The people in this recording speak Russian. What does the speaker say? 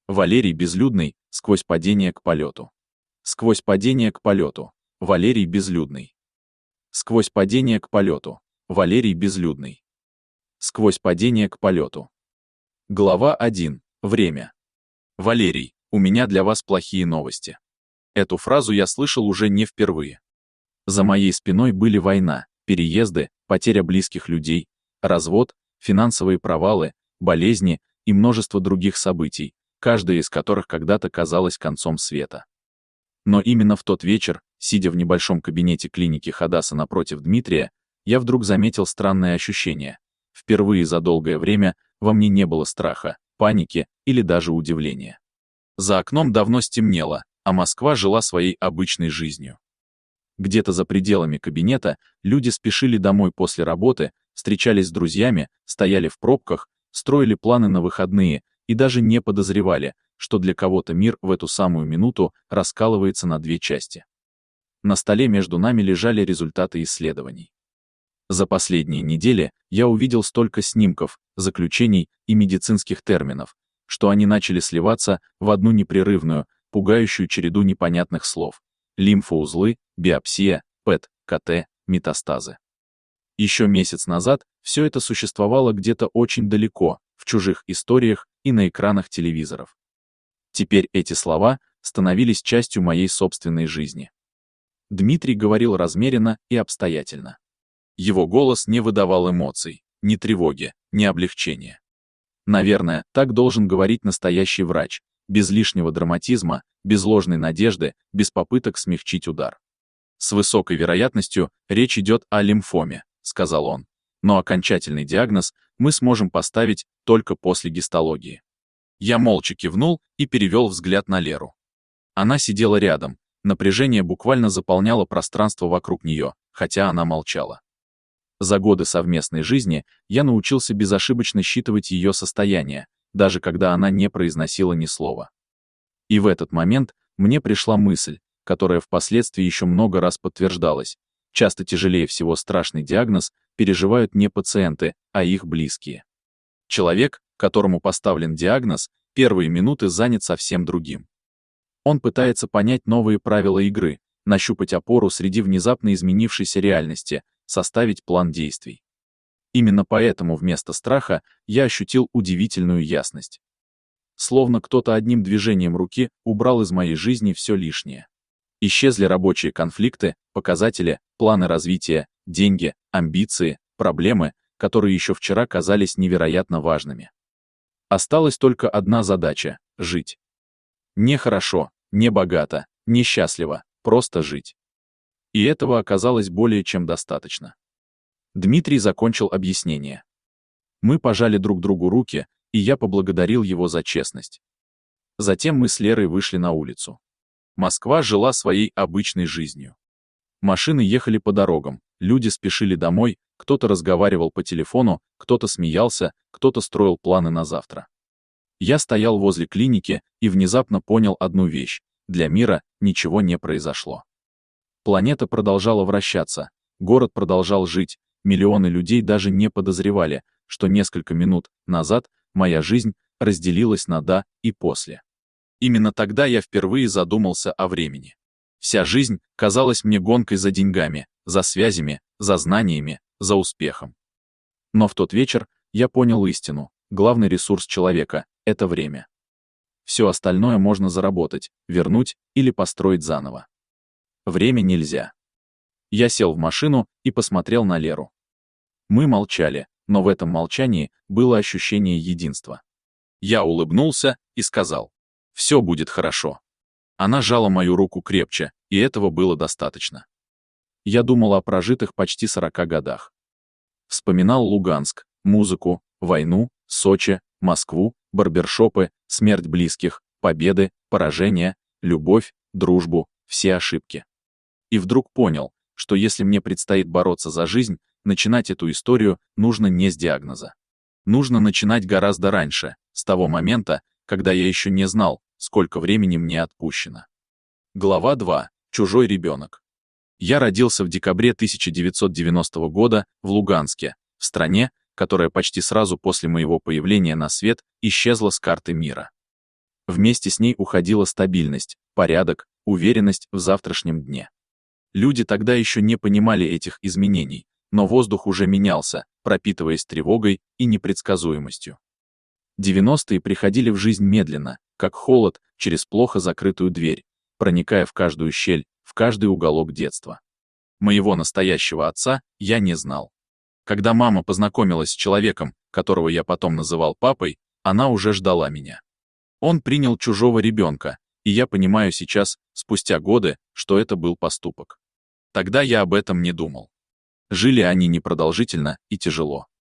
Валерий Безлюдный, сквозь падение к полету. Сквозь падение к полету. Валерий Безлюдный. Сквозь падение к полету. Валерий Безлюдный. Сквозь падение к полету. Глава 1. Время. Валерий, у меня для вас плохие новости. Эту фразу я слышал уже не впервые. За моей спиной были война, переезды, потеря близких людей, развод, финансовые провалы, болезни и множество других событий, каждая из которых когда-то казалась концом света. Но именно в тот вечер, сидя в небольшом кабинете клиники Хадаса напротив Дмитрия, я вдруг заметил странное ощущение. Впервые за долгое время во мне не было страха, паники или даже удивления. За окном давно стемнело, а Москва жила своей обычной жизнью. Где-то за пределами кабинета люди спешили домой после работы, встречались с друзьями, стояли в пробках, строили планы на выходные и даже не подозревали, что для кого-то мир в эту самую минуту раскалывается на две части. На столе между нами лежали результаты исследований. За последние недели я увидел столько снимков, заключений и медицинских терминов, что они начали сливаться в одну непрерывную, пугающую череду непонятных слов: лимфоузлы, биопсия, ПЭТ, КТ, метастазы. Еще месяц назад все это существовало где-то очень далеко, в чужих историях и на экранах телевизоров. Теперь эти слова становились частью моей собственной жизни. Дмитрий говорил размеренно и обстоятельно. Его голос не выдавал эмоций, ни тревоги, ни облегчения. Наверное, так должен говорить настоящий врач, без лишнего драматизма, без ложной надежды, без попыток смягчить удар. «С высокой вероятностью речь идет о лимфоме», — сказал он, «но окончательный диагноз мы сможем поставить только после гистологии». Я молча кивнул и перевел взгляд на Леру. Она сидела рядом, напряжение буквально заполняло пространство вокруг нее, хотя она молчала. За годы совместной жизни я научился безошибочно считывать ее состояние, даже когда она не произносила ни слова. И в этот момент мне пришла мысль, которая впоследствии еще много раз подтверждалась: часто тяжелее всего страшный диагноз переживают не пациенты, а их близкие. Человек, которому поставлен диагноз, первые минуты занят совсем другим. Он пытается понять новые правила игры, нащупать опору среди внезапно изменившейся реальности, составить план действий. Именно поэтому вместо страха я ощутил удивительную ясность. Словно кто-то одним движением руки убрал из моей жизни все лишнее. Исчезли рабочие конфликты, показатели, планы развития, деньги, амбиции, проблемы, которые еще вчера казались невероятно важными. Осталась только одна задача — жить. Не хорошо, не богато, не счастливо, просто жить. И этого оказалось более чем достаточно. Дмитрий закончил объяснение. Мы пожали друг другу руки, и я поблагодарил его за честность. Затем мы с Лерой вышли на улицу. Москва жила своей обычной жизнью. Машины ехали по дорогам, люди спешили домой, кто-то разговаривал по телефону, кто-то смеялся, кто-то строил планы на завтра. Я стоял возле клиники и внезапно понял одну вещь: для мира ничего не произошло. Планета продолжала вращаться, город продолжал жить, миллионы людей даже не подозревали, что несколько минут назад моя жизнь разделилась на «до» и «после». Именно тогда я впервые задумался о времени. Вся жизнь казалась мне гонкой за деньгами, за связями, за знаниями, за успехом. Но в тот вечер я понял истину: главный ресурс человека — это время. Все остальное можно заработать, вернуть или построить заново. Время нельзя. Я сел в машину и посмотрел на Леру. Мы молчали, но в этом молчании было ощущение единства. Я улыбнулся и сказал: «Все будет хорошо». Она сжала мою руку крепче, и этого было достаточно. Я думал о прожитых почти 40 годах. Вспоминал Луганск, музыку, войну, Сочи, Москву, барбершопы, смерть близких, победы, поражения, любовь, дружбу, все ошибки. И вдруг понял, что если мне предстоит бороться за жизнь, начинать эту историю нужно не с диагноза. Нужно начинать гораздо раньше, с того момента, когда я еще не знал, сколько времени мне отпущено. Глава 2. Чужой ребенок. Я родился в декабре 1990 года в Луганске, в стране, которая почти сразу после моего появления на свет исчезла с карты мира. Вместе с ней уходила стабильность, порядок, уверенность в завтрашнем дне. Люди тогда еще не понимали этих изменений, но воздух уже менялся, пропитываясь тревогой и непредсказуемостью. 90-е приходили в жизнь медленно, как холод через плохо закрытую дверь, проникая в каждую щель, в каждый уголок детства. Моего настоящего отца я не знал. Когда мама познакомилась с человеком, которого я потом называл папой, она уже ждала меня. Он принял чужого ребенка, и я понимаю сейчас, спустя годы, что это был поступок. Тогда я об этом не думал. Жили они непродолжительно и тяжело.